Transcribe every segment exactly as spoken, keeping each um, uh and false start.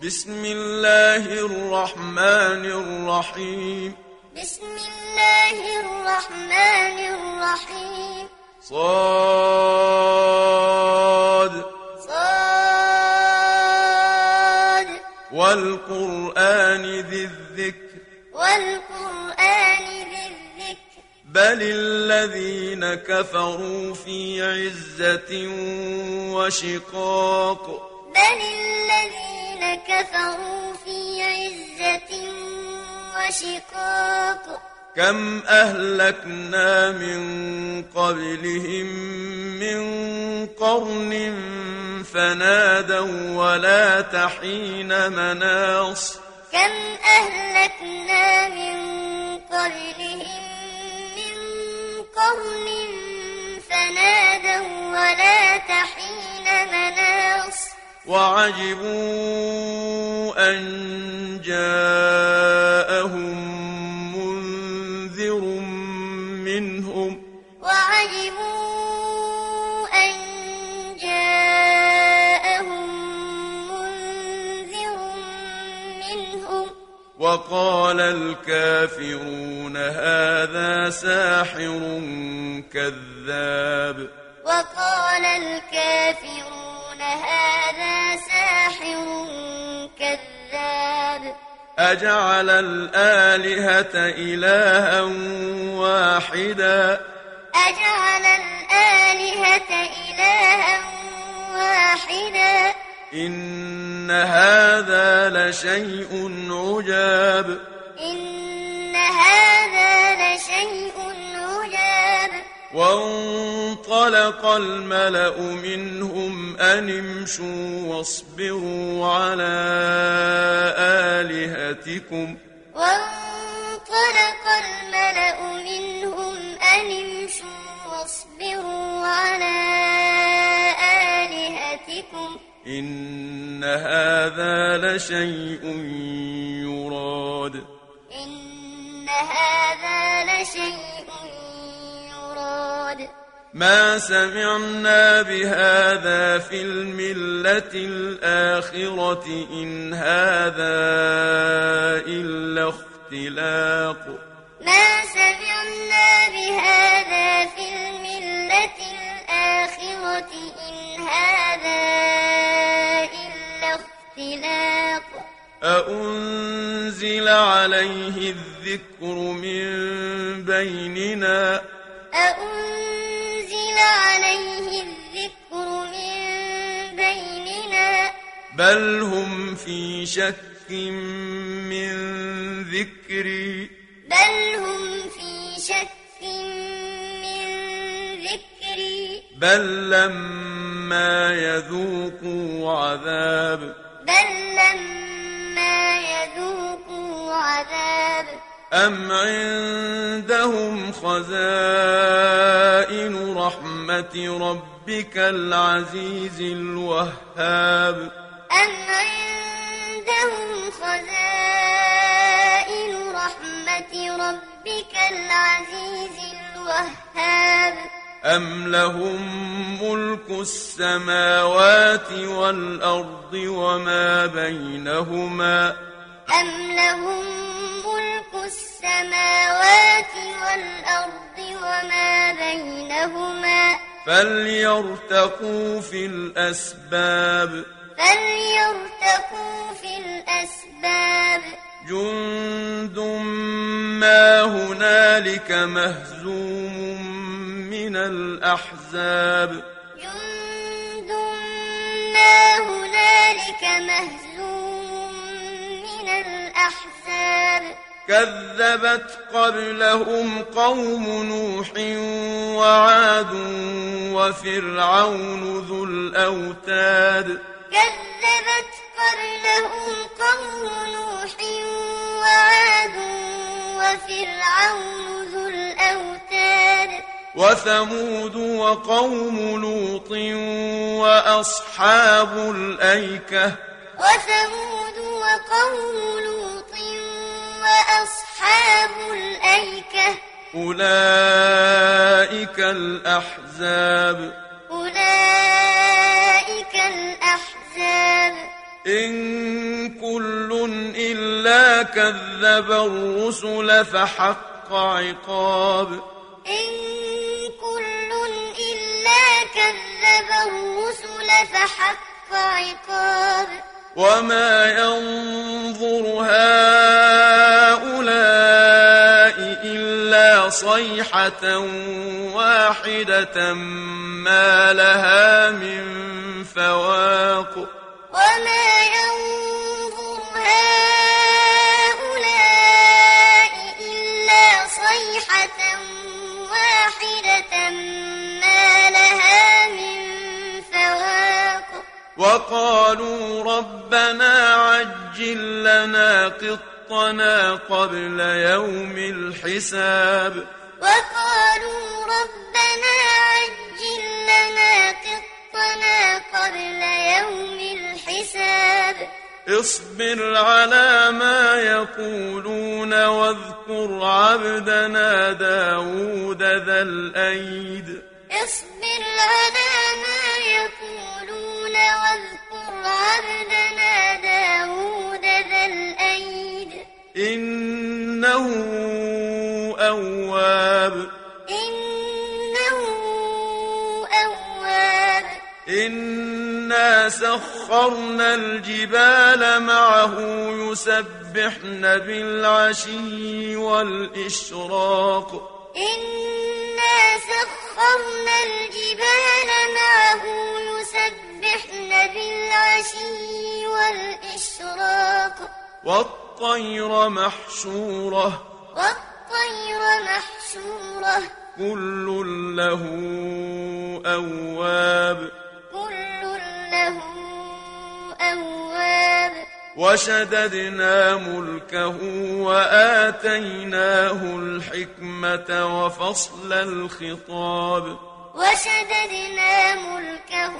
بسم الله الرحمن الرحيم بسم الله الرحمن الرحيم صاد صاد والقرآن ذي الذكر والقرآن ذي الذكر بل الذين كفروا في عزة وشقاق بل الذين كفروا في عزة وشقاق كم أهلكنا من قبلهم من قرن فنادوا ولا تحين مناص كم أهلكنا من قبلهم من قرن فنادوا ولا تحين مناص وعجبوا أن جاءهم منذر منهم وعجبوا أن جاءهم منذر منهم وقال الكافرون هذا ساحر كذاب وقال الكافرون هذا ساحر كذاب أجعل الآلهة إلها واحدا أجعل الآلهة إلها واحدا إن هذا لشيء عجاب إن هذا لشيء عجاب وانطلق الملأ منهم أن امشوا واصبروا على آلهتكم وانطلق الملأ منهم أن امشوا واصبروا على آلهتكم إن هذا لشيء يراد إن هذا لشيء يراد ما سمعنا بهذا في الملة الآخرة إن هذا إلا اختلاق ما سمعنا بهذا في الملة الآخرة إن هذا إلا اختلاق أأنزل عليه الذكر من بيننا أأنزل عليه الذكر من بيننا بل هم في شك من ذكري بل هم في شك من ذكري بل لما يذوقوا عذاب بل لما يذوقوا عذاب أم عندهم خزائن رحمة ربك العزيز الوهاب أم عندهم خزائن رحمة ربك العزيز الوهاب أم لهم ملك السماوات والأرض وما بينهما أم لهم ملك السماوات والأرض وما بينهما فليرتقوا في الأسباب فليرتقوا في الأسباب جند ما هنالك مهزوم من الأحزاب جند ما هنالك مهزوم من الأحزاب كذبت قبلهم قوم نوح وعاد وفرعون ذو الأوتاد كذبت قبلهم قوم نوح وعاد وفرعون ذو الأوتاد وثمود وقوم لوط وأصحاب الأيكة وثمود وقوم لوط وأصحاب الأيكة أولئك الأحزاب أولئك الأحزاب إن إلا كذب الرسل فحق عقاب إن كل إلا كذب الرسل فحق عقاب وما ينظر هؤلاء إلا صيحة واحدة ما لها من فواق وما ينظر هؤلاء إلا صيحة واحدة ما لها من فواق وقالوا ربنا عجل لنا قطنا قبل يوم الحساب وقالوا ربنا عجل لنا قطنا قبل يوم الحساب اصبر على ما يقولون واذكر عبدنا داود ذا الأيد اصبر على ما يقولون واذكر عبدنا داود ذا الأيد إنه أواب إنه أواب إنا سخرنا الجبال معه يسبحن بالعشي والإشراق إنا سخرنا الجبال معه يسبحن بالعشي والإشراق والطير محشورة والطير محشورة كل له أواب كل له أواب وشددنا ملكه وآتيناه الحكمة وفصل الخطاب وشددنا ملكه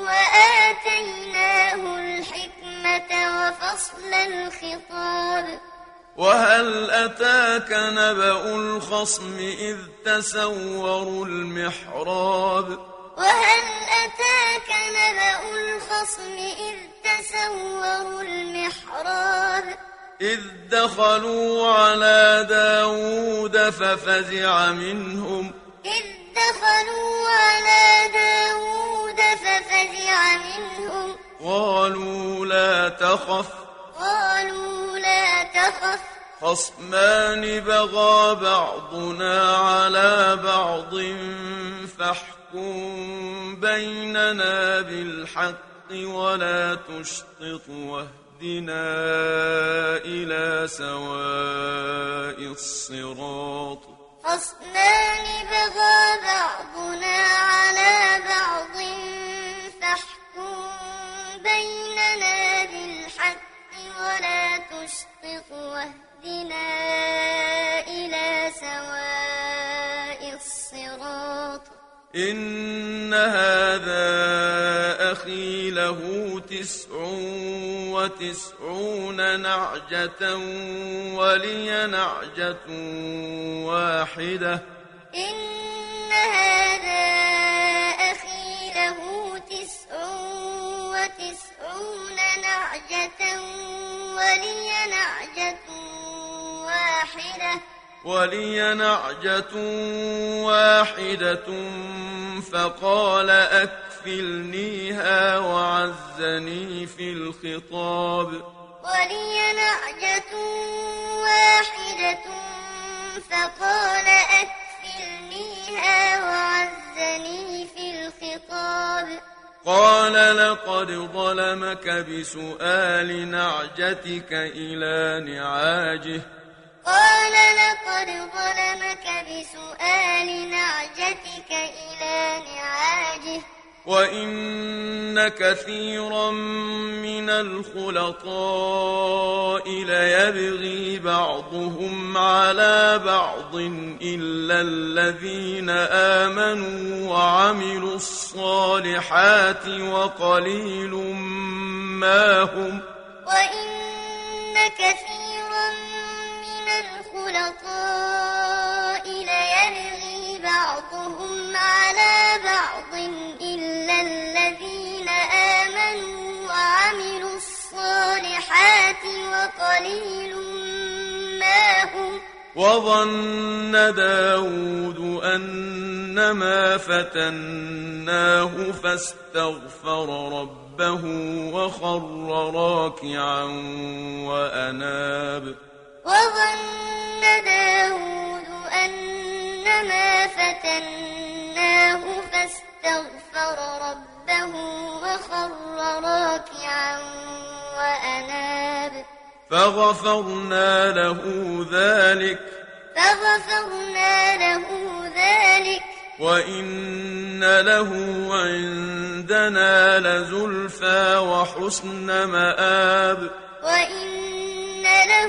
وآتيناه الحكمة وفصل الخطاب وهل أتاك نبأ الخصم إذ تسوروا المحراب وهل أتاك نبأ الخصم إذ تسوروا المحراب إذ دخلوا على داود ففزع منهم إذ دخلوا على داود ففزع منهم قالوا لا تخف قالوا لا تخف خصمان بغى بعضنا على بعض فاحكم بيننا بالحق ولا تشطط واهدنا إلى سواء الصراط خصمان بغى بعضنا على بعض فاحكم بيننا بالحق ولا تشطط واهدنا إلى سواء الصراط إن هذا أخي له تسع وتسعون نعجة ولي نعجة واحدة إن هذا أخي له تسع وتسعون نعجة ولي نعجة واحدة ولي نعجة واحدة فقال أكفلنيها وعزني في الخطاب ولي نعجة واحدة فقال أكفلنيها وعزني في الخطاب قال لقد ظلمك بسؤال نعجتك إلى نعاجه قال لقد ظلمك بسؤال نعجتك إلى نعاجه وإن كثيرا من الخلطاء ليبغي بعضهم على بعض إلا الذين آمنوا وعملوا الصالحات وقليل ما هم وإن كثيرا من الخلطاء ليبغي بعضهم على بعض إلا الذين آمنوا وعملوا الصالحات وقليل قليل ما هم وظن داود أنما فتناه فاستغفر ربه وخر راكعا وأناب وظن داود أنما فتناه فاستغفر ربه وخر راكعا وأناب فغفرنا له ذلك فغفرنا له ذلك وإن له عندنا لزلفى وحسن مآب وإن له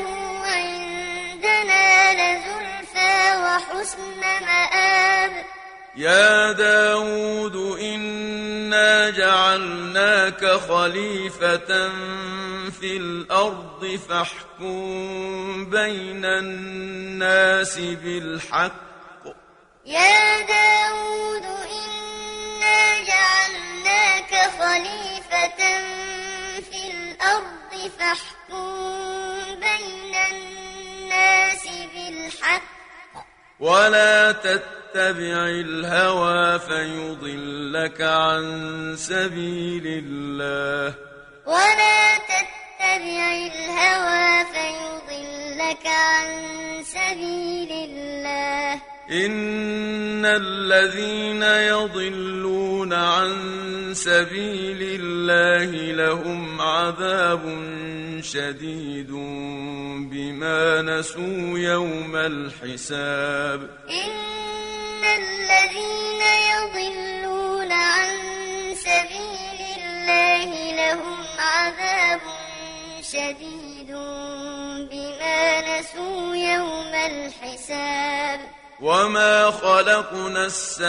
عندنا لزلفى وحسن مآب يا داود إنا جعلناك خليفة في الأرض فاحكم بين الناس بالحق يا داود إنا جعلناك خليفة في الأرض فاحكم بين الناس بالحق ولا تتبع الهوى فيضلك عن سبيل الله ولا تتبع الهوى فيضلك عن سبيل الله إن الذين يضلون عن سبيل الله لهم عذاب شديد بما نسوا يوم الحساب إن الذين يضلون عن سبيل الله لهم عذاب شديد بما نسوا يوم الحساب وما خلقنا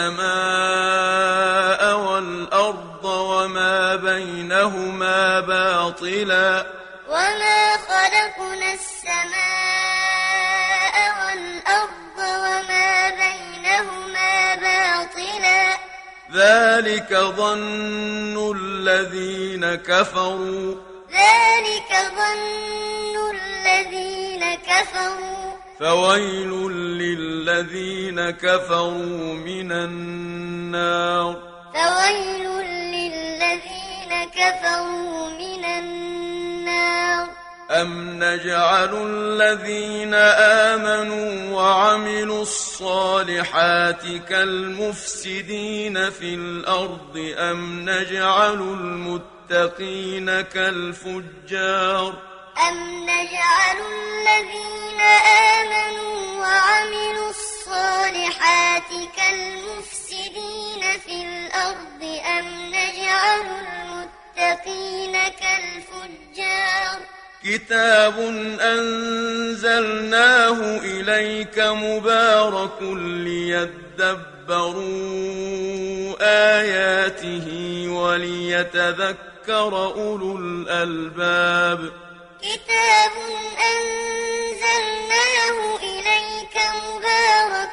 السماء والأرض وما بينهما باطلا وما خلقنا السماء والأرض وما بينهما باطلا ذلك ظن الذين كفروا ذلك ظن الذين كفروا فويل للذين كفروا من النار فويل للذين كفروا من النار أم نجعل الذين آمنوا وعملوا الصالحات كالمفسدين في الأرض أم نجعل المتقين كالفجار أم نجعل الذين آمنوا وعملوا الصالحات كالمفسدين في الأرض أم نجعل المتقين كالفجار كتاب أنزلناه إليك مبارك ليدبروا آياته وليتذكر أولو الألباب كتاب أنزلناه إليك مبارك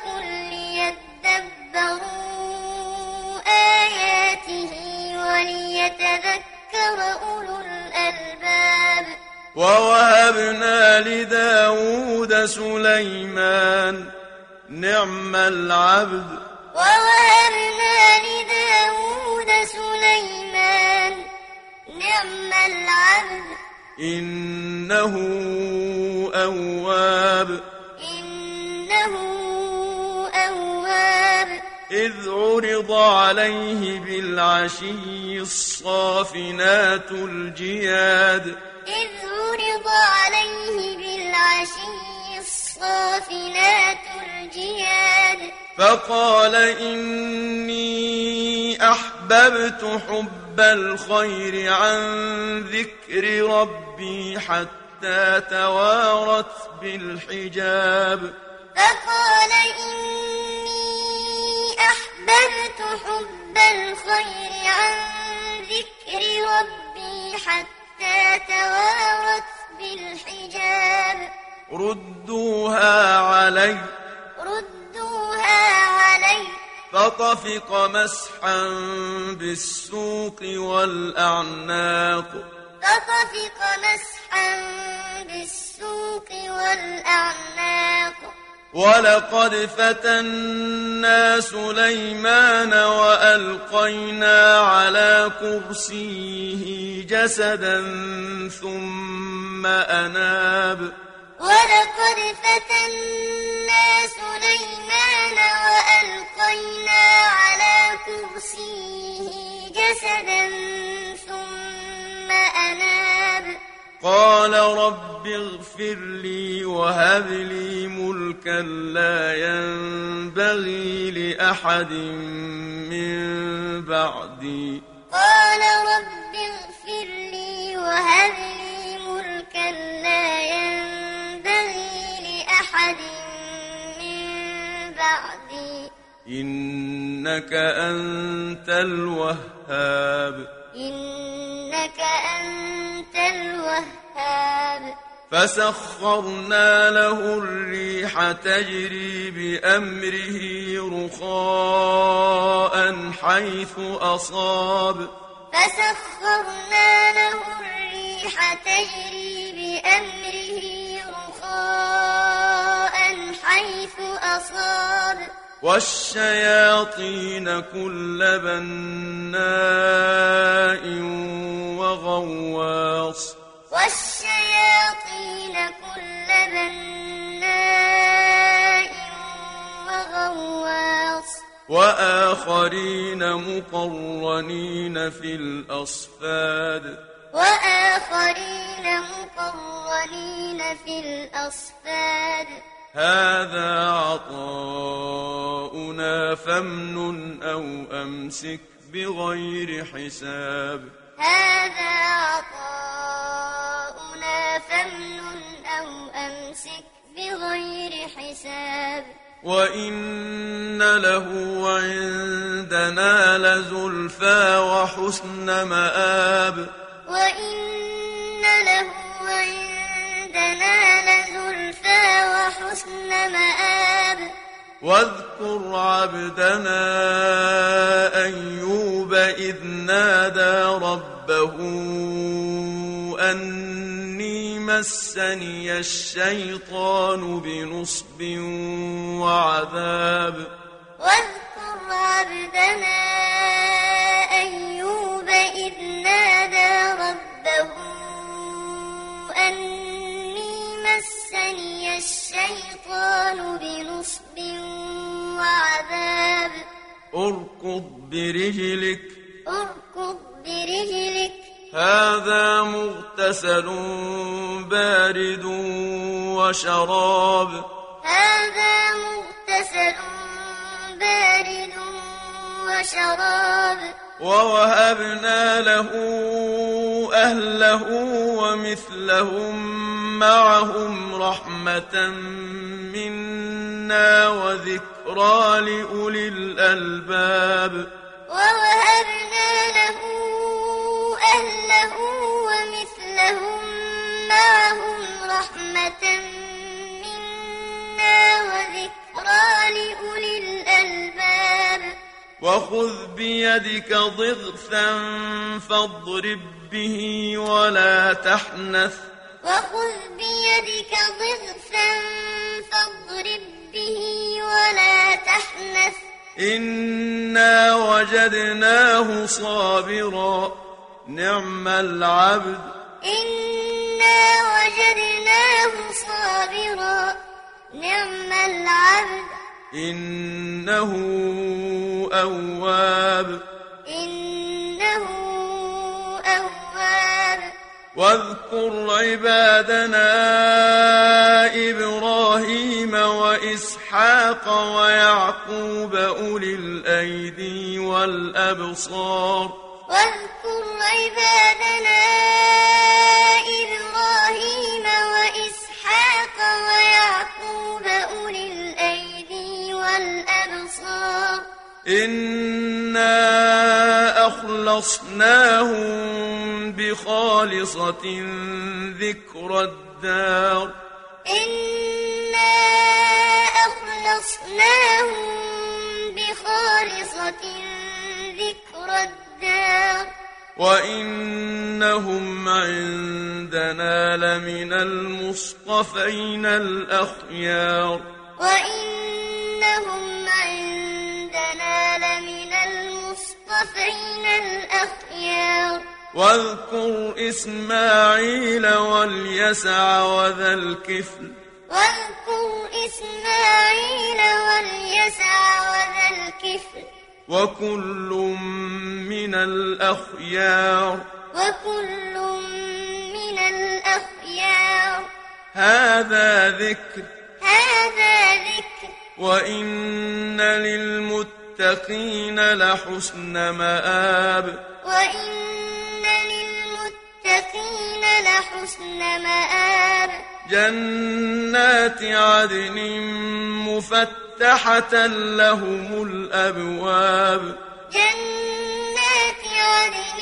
ليدبروا آياته وليتذكر أولو الألباب ووهبنا لداود سليمان نعم العبد ووهبنا لداود سليمان نعم العبد إنه أواب إنه أواب إذ عرض عليه بالعشي الصافنات الجياد إذ عرض عليه بالعشي الصافنات الجياد فقال إني أحببت حب الخير عن ذكر ربي حتى توارت بالحجاب فقال إني أحببت حب الخير عن ذكر ربي حتى توارت بالحجاب ردوها علي ردوها علي فطفق مسحا بالسوق والأعناق فطفق مسحا بالسوق والأعناق ولقد فتنا سليمان وألقينا على كرسيه جسدا ثم أناب ولقد فتنا سليمان وألقينا على كرسيه جسدا ثم أناب قال رب اغفر لي وهب لي ملكا لا ينبغي لأحد من بعدي قال رب اغفر لي وهب لي ملكا لا ينبغي لأحد من بعدي إنك أنت الوهاب إنك أنت الوهاب فسخرنا له الريح تجري بأمره رخاء حيث أصاب فسخرنا له الريح تجري بأمره رخاء حيث أصاب والشياطين كل بناء وغواص والشياطين كل بناء وغواص وآخرين مقرنين في الأصفاد وآخرين مقرنين في الأصفاد هذا عطاؤنا فامنن أو أمسك بغير حساب هذا عطاؤنا فامنن أو أمسك بغير حساب وإن له عندنا لزلفى وحسن مآب وإن له عندنا لزلفى وحسن مآب واذكر عبدنا أيوب إذ نادى ربه أني مسني الشيطان بنصب وعذاب واذكر عبدنا أيوب إذ نادى ربه أني مسني الشيطان بنصب وعذاب اركض برجلك اركض برجلك هذا مغتسل بارد وشراب هذا مغتسل بارد وشراب ووهبنا له أهله ومثلهم معهم رحمة منا وذكرى لأولي الألباب ووهبنا له أهله ومثلهم معهم رحمة منا وذكرى لأولي الألباب وخذ بيدك ضغثا فاضرب به ولا تحنث وخذ بيدك ضغثا فاضرب به ولا تحنث إنا وجدناه صابرا نعم العبد إنا وجدناه صابرا نعم العبد إنه أواب إنه أواب واذكر عبادنا إبراهيم وإسحاق ويعقوب أولي الأيدي والأبصار واذكر عبادنا إبراهيم وإسحاق ويعقوب أولي الأيدي والأبصار إنا أخلصناهم بخالصة ذكر الدار إنا أخلصناهم بخالصة ذكر الدار وإنهم عندنا لمن المصطفين الأخيار وإنهم عندنا لمن المصطفين الأخيار واذكر إسماعيل واليسع وذا الكفل واذكر إسماعيل واليسع وذا الكفل وكل من الأخيار وكل من الأخيار هذا ذكر هذا ذكر وإن للمتقين لحسن مآب وإن للمتقين لحسن مآب جنات عدن مفتحة لهم الأبواب جنات عدن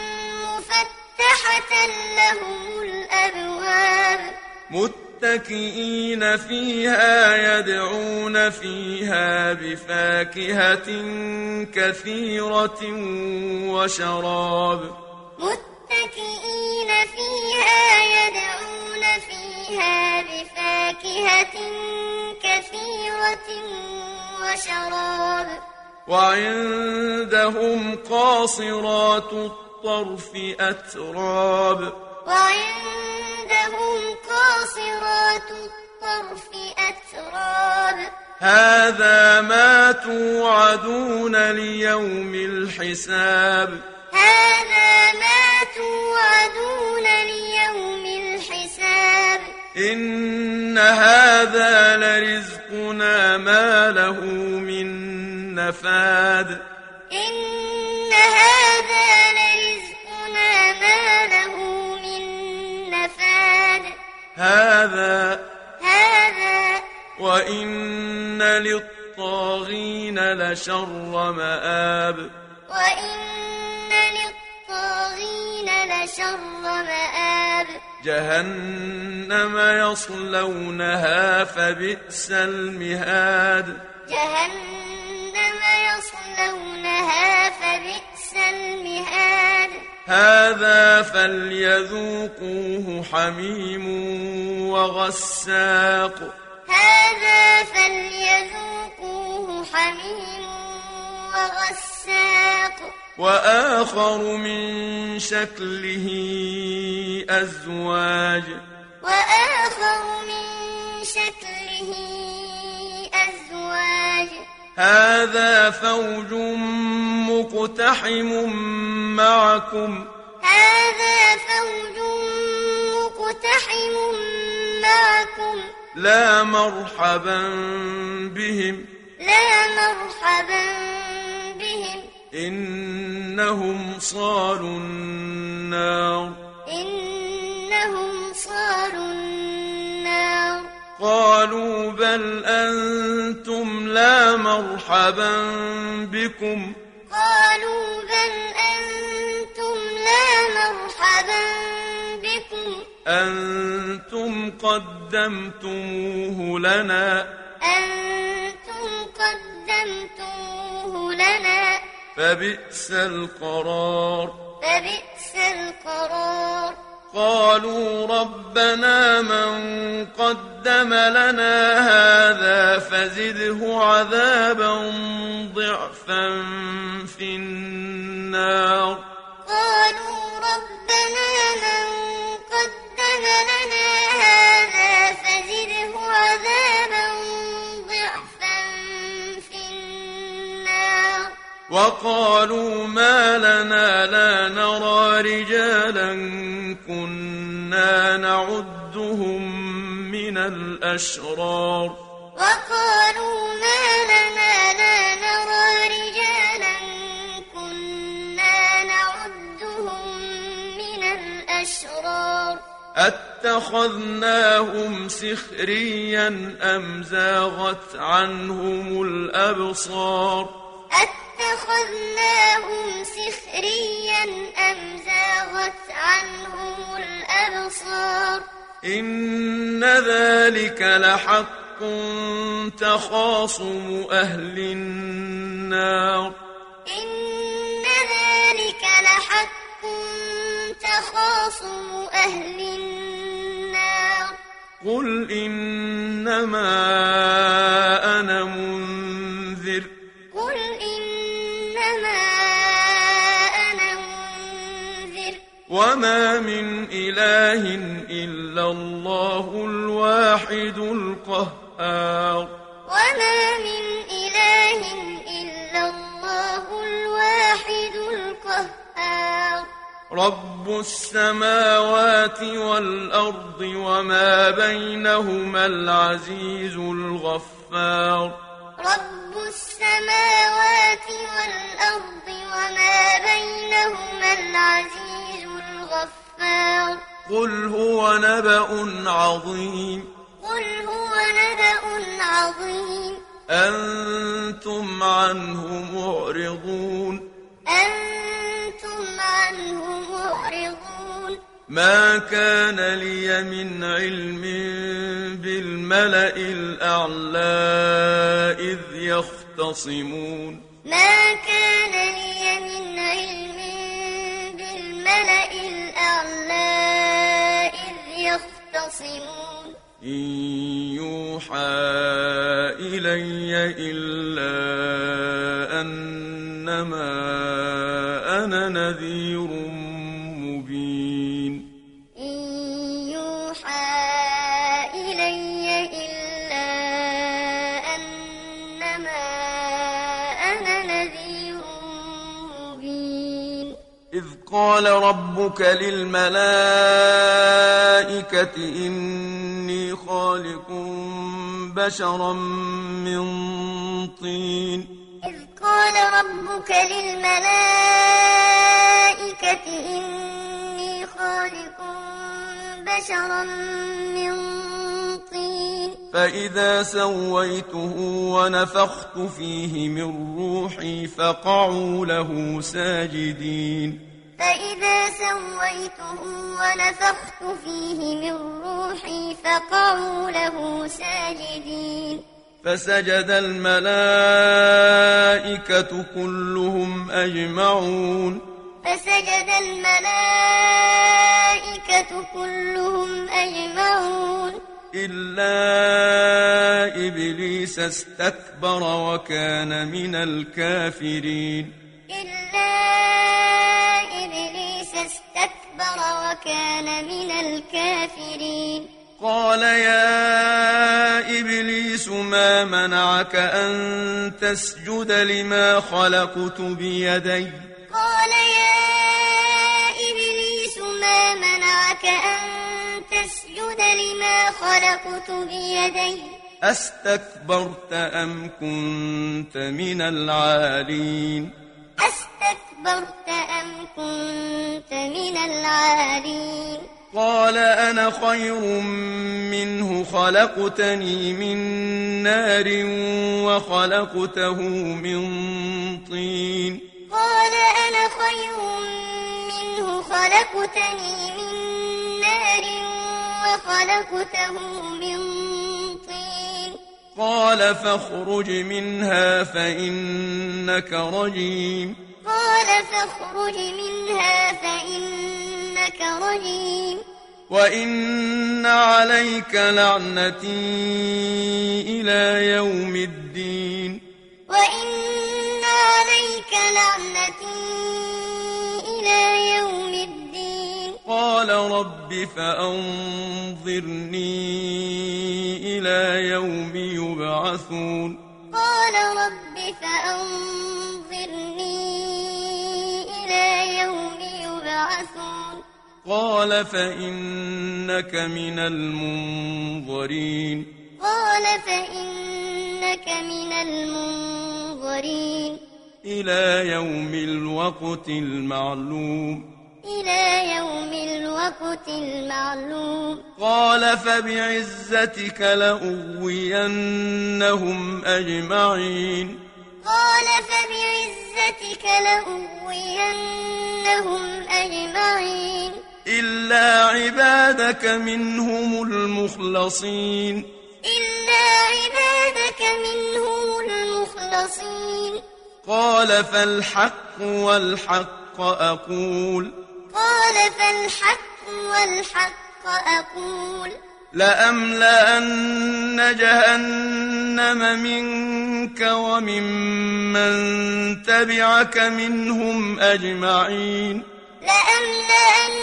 مفتحة لهم الأبواب متكئين فيها يدعون فيها بفاكهة كثيرة وشراب متكئين فيها يدعون فيها بفاكهة كثيرة وشراب وعندهم قاصرات الطرف أتراب وعندهم قاصرات الطرف أتراب هذا ما توعدون ليوم الحساب هذا ما توعدون ليوم الحساب إن هذا لرزقنا ما له من نفاد إن هذا لرزقنا ما له من نفاد هذا هذا وإن للطاغين لشر مآب وإن للطاغين لشر مآب جهنم يصلونها فبئس المهاد جهنم يصلونها فبئس المهاد هذا فليذوقوه حميم وغساق هذا فليذوقوه حميم وغساق وآخر من شكله أزواج وآخر من شكله أزواج هذا فوج مقتحم معكم هذا فوج مقتحم معكم لا مرحبا بهم لا مرحبا بهم إنهم صالوا النار إنهم صالوا النار قالوا بل أنتم لا مرحبا بكم قالوا بل أنتم لا مرحبا بكم أنتم قدمتموه لنا أنتم قدمتموه لنا فبئس القرار فبئس القرار قالوا ربنا من قدم لنا هذا فزده عذابا ضعفا في النار قالوا ربنا من قدم لنا هذا فزده عذابا ضعفا في النار وقالوا ما لنا لا نرى رجالا كنا نعدهم من الأشرار وقالوا ما لنا لا نرى رجالا كنا نعدهم من الأشرار أتخذناهم سخريا أم زاغت عنهم الأبصار أتخذناهم سخريا أم زاغت عنهم الأبصار إن ذلك لحق تخاصم أهل النار إن ذلك لحق تخاصم أهل النار قل إنما أنا منذر قل إنما أنا منذر وما من إله إلا الله الواحد القهار وما من إله إلا الله الواحد القهار رب السماوات والأرض وما بينهما العزيز الغفار رب السماوات والأرض وما بينهما العزيز الغفار قل هو نبأ عظيم قل هو نبأ عظيم أنتم عنه معرضون أنتم عنه معرضون ما كان لي من علم بالملأ الأعلى إذ يختصمون ما كان لي من علم بالملأ الأعلى إذ يختصمون إن يوحى إلي إلا أنما أنا نذير مبين إن يوحى إلي إلا أنما أنا نذير مبين إذ قال ربك للملائكة إني خالق بشرا من طين إذ قال ربك للملائكة إني خالق بشرا من طين فإذا سويته ونفخت فيه من روحي فقعوا له ساجدين فإذا سويته ونفخت فيه من روحي فقعوا له ساجدين فسجد الملائكة كلهم أجمعون فسجد الملائكة كلهم أجمعون إلا إبليس استكبر وكان من الكافرين إلا إبليس استكبر وكان من الكافرين قال يا إبليس ما منعك أن تسجد لما خلقت بيدي قال يا إبليس ما منعك أن تسجد لما خلقت بيدي أستكبرت أم كنت من العالين أستكبرت أم كنت من العالين قال أنا خير منه خلقتني من نار وخلقته من طين قال أنا خير منه خلقتني من نار وخلقته من طين قال فاخرج منها فإنك رجيم قال فاخرج منها فإنك رجيم وإن عليك لعنتي إلى يوم الدين وإن عليك لعنتي إلى يوم الدين قال رب فأنظرني إلى يوم يبعثون قال رب فأنظرني إلى يوم يبعثون قال فإنك من المنظرين قال فإنك من المنظرين إلى يوم الوقت المعلوم إلى يوم الوقت المعلوم قال فبعزتك لأغوينهم أجمعين قال فبعزتك لأغوينهم أجمعين إلا عبادك منهم المخلصين إلا عبادك منهم المخلصين قال فالحق والحق أقول قال فالحق والحق أقول لأملأن جهنم منك وممن تبعك منهم أجمعين لأملأن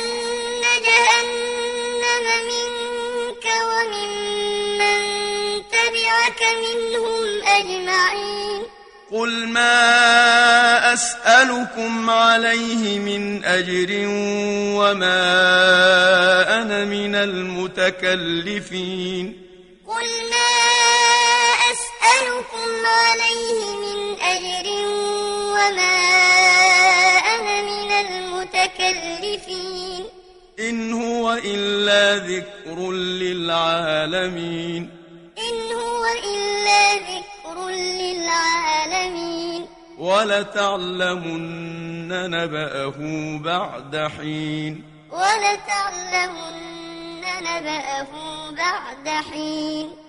جهنم منك وممن تبعك منهم أجمعين قل ما أسألكم عليه من أجر وما أنا من المتكلفين قل ما أسألكم عليه من أجر وما أنا من المتكلفين إن هو إلا ذكر للعالمين إن هو إلا ذكر للعالمين ولتعلمن نبأه بعد حين ولتعلمن نبأه بعد حين